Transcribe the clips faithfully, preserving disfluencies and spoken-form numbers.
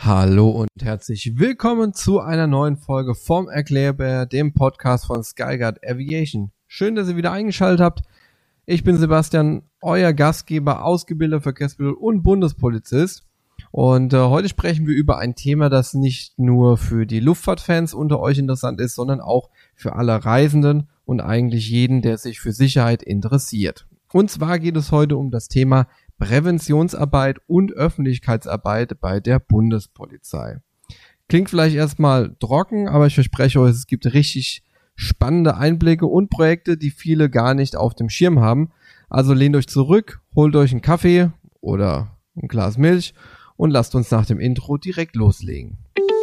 Hallo und herzlich willkommen zu einer neuen Folge vom Erklärbär, dem Podcast von Skyguard Aviation. Schön, dass ihr wieder eingeschaltet habt. Ich bin Sebastian, euer Gastgeber, ausgebildeter Verkehrspilot und Bundespolizist. Und äh, heute sprechen wir über ein Thema, das nicht nur für die Luftfahrtfans unter euch interessant ist, sondern auch für alle Reisenden und eigentlich jeden, der sich für Sicherheit interessiert. Und zwar geht es heute um das Thema Präventionsarbeit und Öffentlichkeitsarbeit bei der Bundespolizei. Klingt vielleicht erstmal trocken, aber ich verspreche euch, es gibt richtig spannende Einblicke und Projekte, die viele gar nicht auf dem Schirm haben. Also lehnt euch zurück, holt euch einen Kaffee oder ein Glas Milch und lasst uns nach dem Intro direkt loslegen.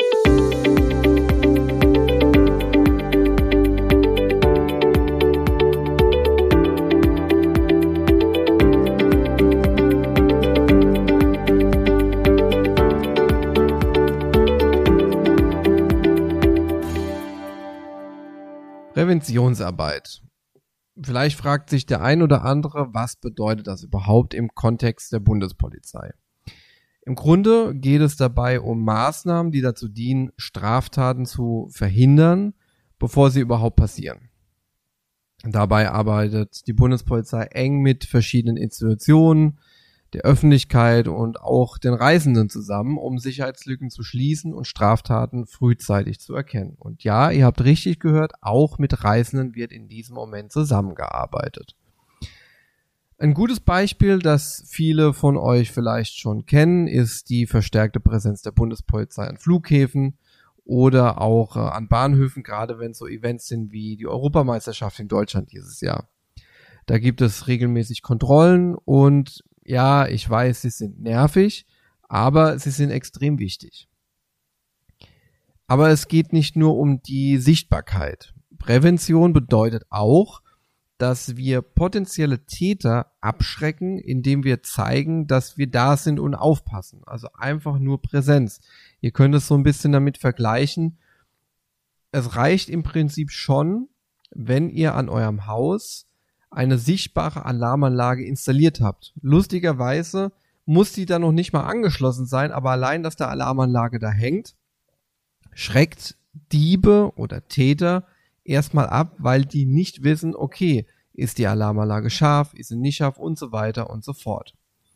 Präventionsarbeit. Vielleicht fragt sich der ein oder andere, was bedeutet das überhaupt im Kontext der Bundespolizei? Im Grunde geht es dabei um Maßnahmen, die dazu dienen, Straftaten zu verhindern, bevor sie überhaupt passieren. Dabei arbeitet die Bundespolizei eng mit verschiedenen Institutionen, der Öffentlichkeit und auch den Reisenden zusammen, um Sicherheitslücken zu schließen und Straftaten frühzeitig zu erkennen. Und ja, ihr habt richtig gehört, auch mit Reisenden wird in diesem Moment zusammengearbeitet. Ein gutes Beispiel, das viele von euch vielleicht schon kennen, ist die verstärkte Präsenz der Bundespolizei an Flughäfen oder auch äh, an Bahnhöfen, gerade wenn so Events sind wie die Europameisterschaft in Deutschland dieses Jahr. Da gibt es regelmäßig Kontrollen und ja, ich weiß, sie sind nervig, aber sie sind extrem wichtig. Aber es geht nicht nur um die Sichtbarkeit. Prävention bedeutet auch, dass wir potenzielle Täter abschrecken, indem wir zeigen, dass wir da sind und aufpassen. Also einfach nur Präsenz. Ihr könnt es so ein bisschen damit vergleichen. Es reicht im Prinzip schon, wenn ihr an eurem Haus eine sichtbare Alarmanlage installiert habt. Lustigerweise muss die dann noch nicht mal angeschlossen sein, aber allein, dass der Alarmanlage da hängt, schreckt Diebe oder Täter erstmal ab, weil die nicht wissen, okay, ist die Alarmanlage scharf, ist sie nicht scharf und so weiter und so fort.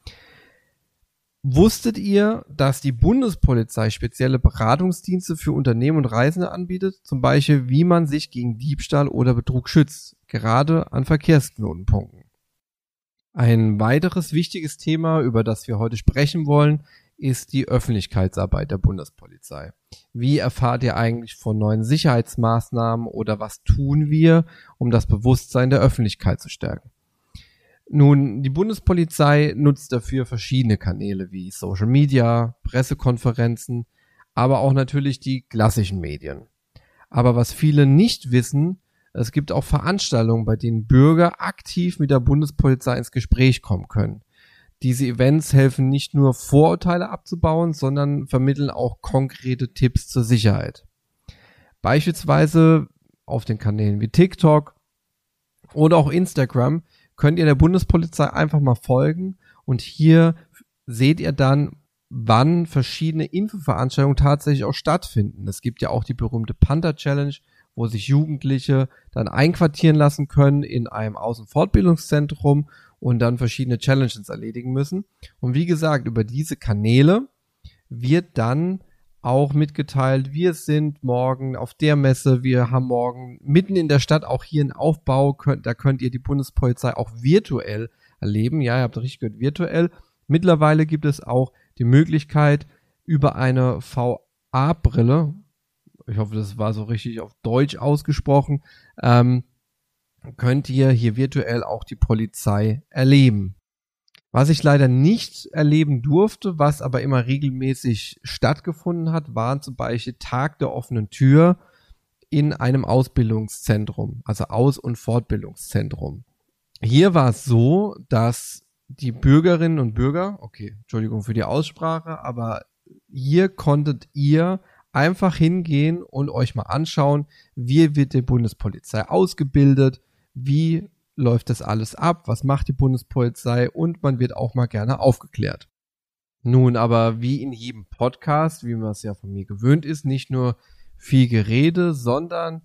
Wusstet ihr, dass die Bundespolizei spezielle Beratungsdienste für Unternehmen und Reisende anbietet? Zum Beispiel, wie man sich gegen Diebstahl oder Betrug schützt, gerade an Verkehrsknotenpunkten. Ein weiteres wichtiges Thema, über das wir heute sprechen wollen, ist die Öffentlichkeitsarbeit der Bundespolizei. Wie erfahrt ihr eigentlich von neuen Sicherheitsmaßnahmen oder was tun wir, um das Bewusstsein der Öffentlichkeit zu stärken? Nun, die Bundespolizei nutzt dafür verschiedene Kanäle wie Social Media, Pressekonferenzen, aber auch natürlich die klassischen Medien. Aber was viele nicht wissen, es gibt auch Veranstaltungen, bei denen Bürger aktiv mit der Bundespolizei ins Gespräch kommen können. Diese Events helfen nicht nur Vorurteile abzubauen, sondern vermitteln auch konkrete Tipps zur Sicherheit. Beispielsweise auf den Kanälen wie TikTok oder auch Instagram könnt ihr der Bundespolizei einfach mal folgen und hier seht ihr dann, wann verschiedene Infoveranstaltungen tatsächlich auch stattfinden. Es gibt ja auch die berühmte Panther Challenge, wo sich Jugendliche dann einquartieren lassen können in einem Außenfortbildungszentrum und dann verschiedene Challenges erledigen müssen. Und wie gesagt, über diese Kanäle wird dann auch mitgeteilt, wir sind morgen auf der Messe, wir haben morgen mitten in der Stadt auch hier einen Aufbau, könnt, da könnt ihr die Bundespolizei auch virtuell erleben. Ja, ihr habt richtig gehört, virtuell. Mittlerweile gibt es auch die Möglichkeit, über eine V R-Brille, ich hoffe, das war so richtig auf Deutsch ausgesprochen, ähm, könnt ihr hier virtuell auch die Polizei erleben. Was ich leider nicht erleben durfte, was aber immer regelmäßig stattgefunden hat, waren zum Beispiel Tag der offenen Tür in einem Ausbildungszentrum, also Aus- und Fortbildungszentrum. Hier war es so, dass die Bürgerinnen und Bürger, okay, Entschuldigung für die Aussprache, aber hier konntet ihr einfach hingehen und euch mal anschauen, wie wird die Bundespolizei ausgebildet, wie läuft das alles ab, was macht die Bundespolizei und man wird auch mal gerne aufgeklärt. Nun, aber wie in jedem Podcast, wie man es ja von mir gewöhnt ist, nicht nur viel Gerede, sondern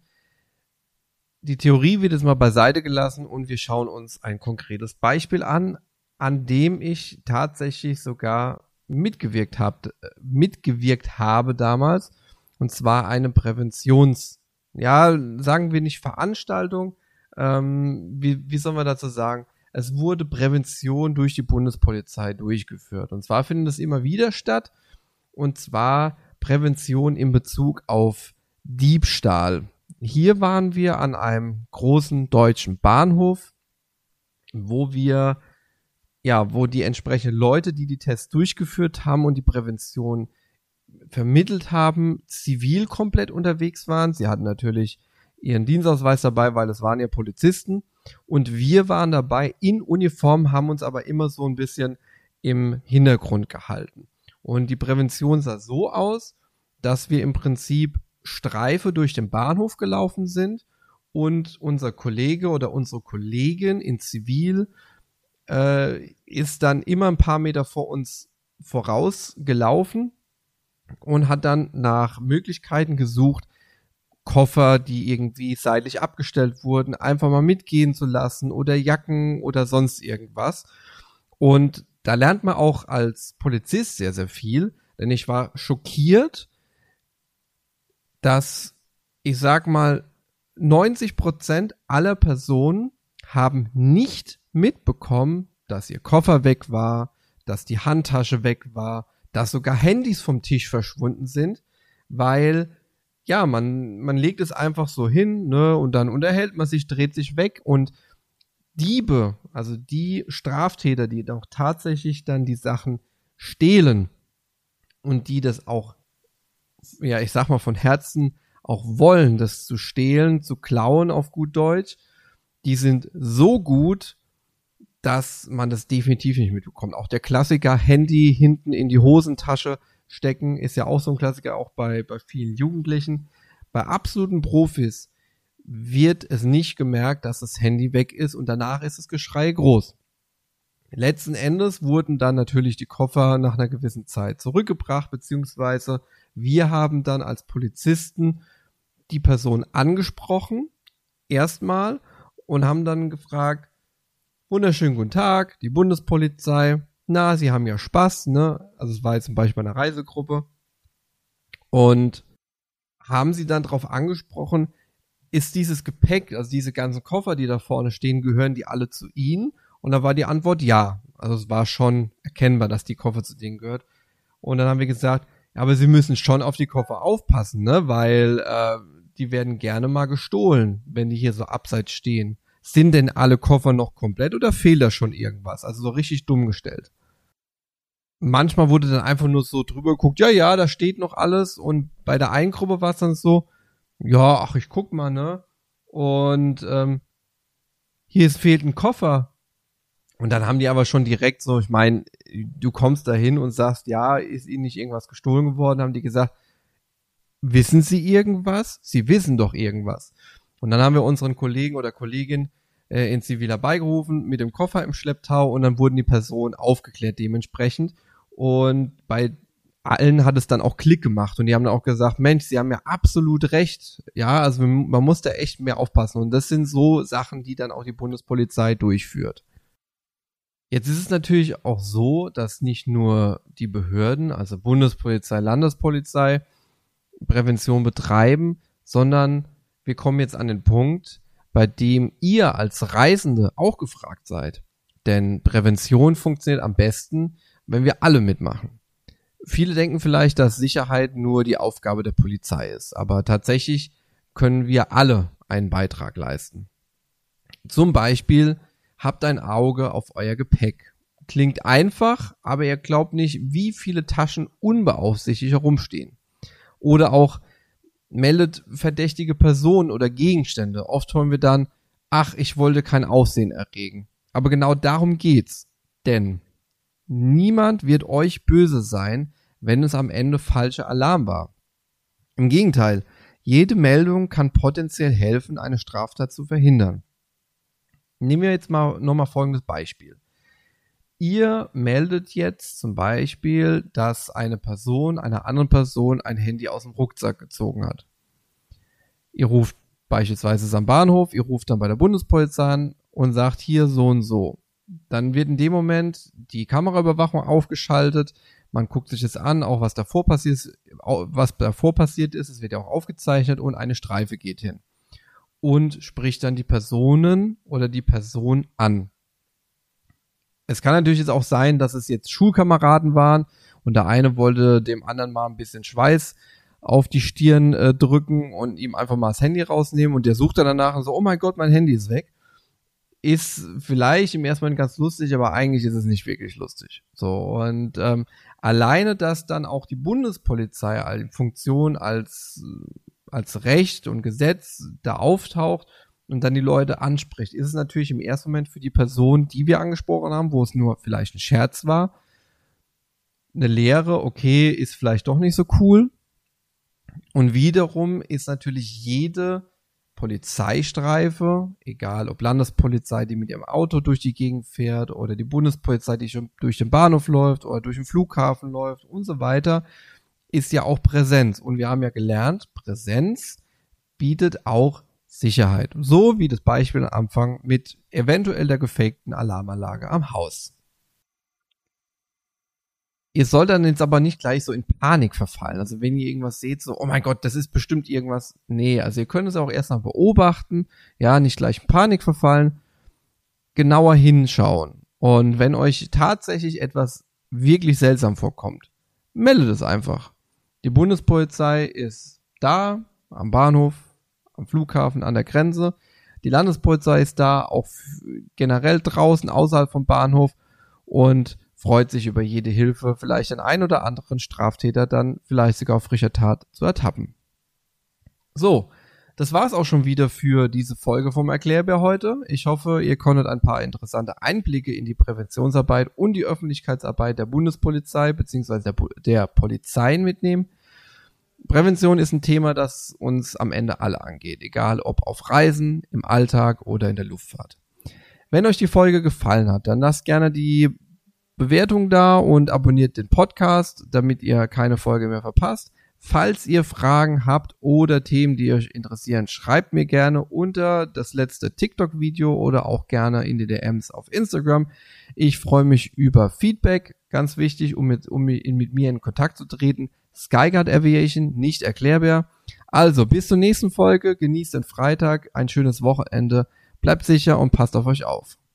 die Theorie wird jetzt mal beiseite gelassen und wir schauen uns ein konkretes Beispiel an, an dem ich tatsächlich sogar mitgewirkt habe, mitgewirkt habe damals, und zwar eine Präventions, ja, sagen wir nicht Veranstaltung, ähm, wie, wie soll man dazu sagen? Es wurde Prävention durch die Bundespolizei durchgeführt. Und zwar findet es immer wieder statt, und zwar Prävention in Bezug auf Diebstahl. Hier waren wir an einem großen deutschen Bahnhof, wo wir, ja, wo die entsprechenden Leute, die die Tests durchgeführt haben und die Prävention vermittelt haben, zivil komplett unterwegs waren. Sie hatten natürlich ihren Dienstausweis dabei, weil es waren ja Polizisten. Und wir waren dabei in Uniform, haben uns aber immer so ein bisschen im Hintergrund gehalten. Und die Prävention sah so aus, dass wir im Prinzip Streife durch den Bahnhof gelaufen sind und unser Kollege oder unsere Kollegin in Zivil äh, ist dann immer ein paar Meter vor uns vorausgelaufen und hat dann nach Möglichkeiten gesucht, Koffer, die irgendwie seitlich abgestellt wurden, einfach mal mitgehen zu lassen oder Jacken oder sonst irgendwas. Und da lernt man auch als Polizist sehr, sehr viel, denn ich war schockiert, dass, ich sag mal, neunzig Prozent aller Personen haben nicht mitbekommen, dass ihr Koffer weg war, dass die Handtasche weg war, dass sogar Handys vom Tisch verschwunden sind, weil ja, man, man legt es einfach so hin, ne, und dann unterhält man sich, dreht sich weg und Diebe, also die Straftäter, die doch tatsächlich dann die Sachen stehlen und die das auch, ja, ich sag mal von Herzen auch wollen, das zu stehlen, zu klauen auf gut Deutsch, die sind so gut, dass man das definitiv nicht mitbekommt. Auch der Klassiker Handy hinten in die Hosentasche stecken, ist ja auch so ein Klassiker, auch bei, bei vielen Jugendlichen. Bei absoluten Profis wird es nicht gemerkt, dass das Handy weg ist und danach ist das Geschrei groß. Letzten Endes wurden dann natürlich die Koffer nach einer gewissen Zeit zurückgebracht, beziehungsweise wir haben dann als Polizisten die Person angesprochen, erstmal, und haben dann gefragt, wunderschönen guten Tag, die Bundespolizei, na, Sie haben ja Spaß, ne? Also es war jetzt zum Beispiel eine Reisegruppe. Und haben Sie dann darauf angesprochen, ist dieses Gepäck, also diese ganzen Koffer, die da vorne stehen, gehören die alle zu Ihnen? Und da war die Antwort ja. Also es war schon erkennbar, dass die Koffer zu denen gehört. Und dann haben wir gesagt, ja, aber Sie müssen schon auf die Koffer aufpassen, ne? Weil äh, die werden gerne mal gestohlen, wenn die hier so abseits stehen. Sind denn alle Koffer noch komplett oder fehlt da schon irgendwas? Also so richtig dumm gestellt. Manchmal wurde dann einfach nur so drüber geguckt, ja, ja, da steht noch alles. Und bei der einen Gruppe war es dann so, ja, ach, ich guck mal, ne? Und ähm, hier ist, fehlt ein Koffer. Und dann haben die aber schon direkt so, ich meine, du kommst da hin und sagst, ja, ist ihnen nicht irgendwas gestohlen geworden? Haben die gesagt, wissen Sie irgendwas? Sie wissen doch irgendwas. Und dann haben wir unseren Kollegen oder Kollegin äh, in Zivil herbeigerufen mit dem Koffer im Schlepptau und dann wurden die Personen aufgeklärt dementsprechend. Und bei allen hat es dann auch Klick gemacht und die haben dann auch gesagt, Mensch, Sie haben ja absolut recht. Ja, also man muss da echt mehr aufpassen. Und das sind so Sachen, die dann auch die Bundespolizei durchführt. Jetzt ist es natürlich auch so, dass nicht nur die Behörden, also Bundespolizei, Landespolizei, Prävention betreiben, sondern wir kommen jetzt an den Punkt, bei dem ihr als Reisende auch gefragt seid. Denn Prävention funktioniert am besten, wenn wir alle mitmachen. Viele denken vielleicht, dass Sicherheit nur die Aufgabe der Polizei ist, aber tatsächlich können wir alle einen Beitrag leisten. Zum Beispiel, habt ein Auge auf euer Gepäck. Klingt einfach, aber ihr glaubt nicht, wie viele Taschen unbeaufsichtigt herumstehen. Oder auch, meldet verdächtige Personen oder Gegenstände. Oft hören wir dann, ach, ich wollte kein Aufsehen erregen. Aber genau darum geht's. Denn niemand wird euch böse sein, wenn es am Ende falscher Alarm war. Im Gegenteil, jede Meldung kann potenziell helfen, eine Straftat zu verhindern. Nehmen wir jetzt mal nochmal folgendes Beispiel. Ihr meldet jetzt zum Beispiel, dass eine Person einer anderen Person ein Handy aus dem Rucksack gezogen hat. Ihr ruft beispielsweise am Bahnhof, ihr ruft dann bei der Bundespolizei an und sagt hier so und so. Dann wird in dem Moment die Kameraüberwachung aufgeschaltet. Man guckt sich das an, auch was davor passiert ist, was davor passiert ist. Es wird ja auch aufgezeichnet und eine Streife geht hin und spricht dann die Personen oder die Person an. Es kann natürlich jetzt auch sein, dass es jetzt Schulkameraden waren und der eine wollte dem anderen mal ein bisschen Schweiß auf die Stirn äh, drücken und ihm einfach mal das Handy rausnehmen und der sucht dann danach und so, oh mein Gott, mein Handy ist weg. Ist vielleicht im ersten Moment ganz lustig, aber eigentlich ist es nicht wirklich lustig. So, und ähm, alleine, dass dann auch die Bundespolizei als Funktion, als, als Recht und Gesetz da auftaucht und dann die Leute anspricht, ist es natürlich im ersten Moment für die Person, die wir angesprochen haben, wo es nur vielleicht ein Scherz war, eine Lehre, okay, ist vielleicht doch nicht so cool. Und wiederum ist natürlich jede Polizeistreife, egal ob Landespolizei, die mit ihrem Auto durch die Gegend fährt oder die Bundespolizei, die schon durch den Bahnhof läuft oder durch den Flughafen läuft und so weiter, ist ja auch Präsenz. Und wir haben ja gelernt, Präsenz bietet auch Sicherheit. So wie das Beispiel am Anfang mit eventuell der gefakten Alarmanlage am Haus. Ihr sollt dann jetzt aber nicht gleich so in Panik verfallen. Also wenn ihr irgendwas seht, so, oh mein Gott, das ist bestimmt irgendwas. Nee, also ihr könnt es auch erst mal beobachten. Ja, nicht gleich in Panik verfallen. Genauer hinschauen. Und wenn euch tatsächlich etwas wirklich seltsam vorkommt, meldet es einfach. Die Bundespolizei ist da, am Bahnhof, am Flughafen, an der Grenze. Die Landespolizei ist da, auch generell draußen, außerhalb vom Bahnhof und freut sich über jede Hilfe, vielleicht den ein oder anderen Straftäter dann vielleicht sogar auf frischer Tat zu ertappen. So, das war's auch schon wieder für diese Folge vom Erklärbär heute. Ich hoffe, ihr konntet ein paar interessante Einblicke in die Präventionsarbeit und die Öffentlichkeitsarbeit der Bundespolizei bzw. der, der Polizeien mitnehmen. Prävention ist ein Thema, das uns am Ende alle angeht, egal ob auf Reisen, im Alltag oder in der Luftfahrt. Wenn euch die Folge gefallen hat, dann lasst gerne die Bewertung da und abonniert den Podcast, damit ihr keine Folge mehr verpasst. Falls ihr Fragen habt oder Themen, die euch interessieren, schreibt mir gerne unter das letzte TikTok-Video oder auch gerne in die D Ms auf Instagram. Ich freue mich über Feedback, ganz wichtig, um mit, um mit mir in Kontakt zu treten. Skyguard Aviation, nicht Erklärbär. Also, bis zur nächsten Folge, genießt den Freitag, ein schönes Wochenende, bleibt sicher und passt auf euch auf.